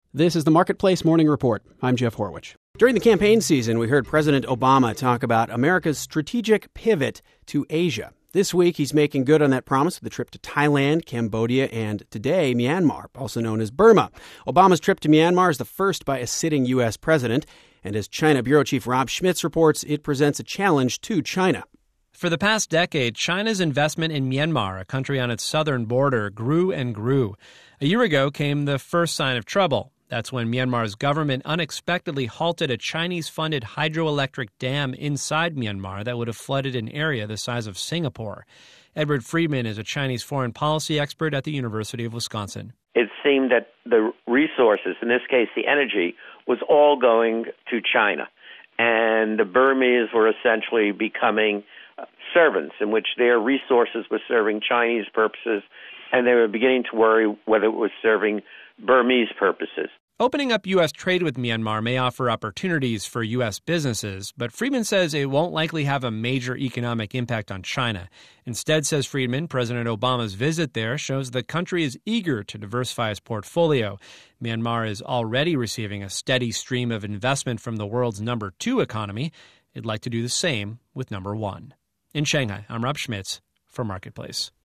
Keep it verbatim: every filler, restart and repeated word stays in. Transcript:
This is the Marketplace Morning Report. I'm Jeff Horwich. During the campaign season, we heard President Obama talk about America's strategic pivot to Asia. This week, he's making good on that promise with a trip to Thailand, Cambodia, and today, Myanmar, also known as Burma. Obama's trip to Myanmar is the first by a sitting U S president. And as China Bureau Chief Rob Schmitz reports, it presents a challenge to China. For the past decade, China's investment in Myanmar, a country on its southern border, grew and grew. A year ago came the first sign of trouble. That's when Myanmar's government unexpectedly halted a Chinese-funded hydroelectric dam inside Myanmar that would have flooded an area the size of Singapore. Edward Friedman is a Chinese foreign policy expert at the University of Wisconsin. It seemed that the resources, in this case the energy, was all going to China. And the Burmese were essentially becoming servants in which their resources were serving Chinese purposes, and they were beginning to worry whether it was serving Burmese purposes. Opening up U S trade with Myanmar may offer opportunities for U S businesses, but Friedman says it won't likely have a major economic impact on China. Instead, says Friedman, President Obama's visit there shows the country is eager to diversify its portfolio. Myanmar is already receiving a steady stream of investment from the world's number two economy. It'd like to do the same with number one. In Shanghai, I'm Rob Schmitz for Marketplace.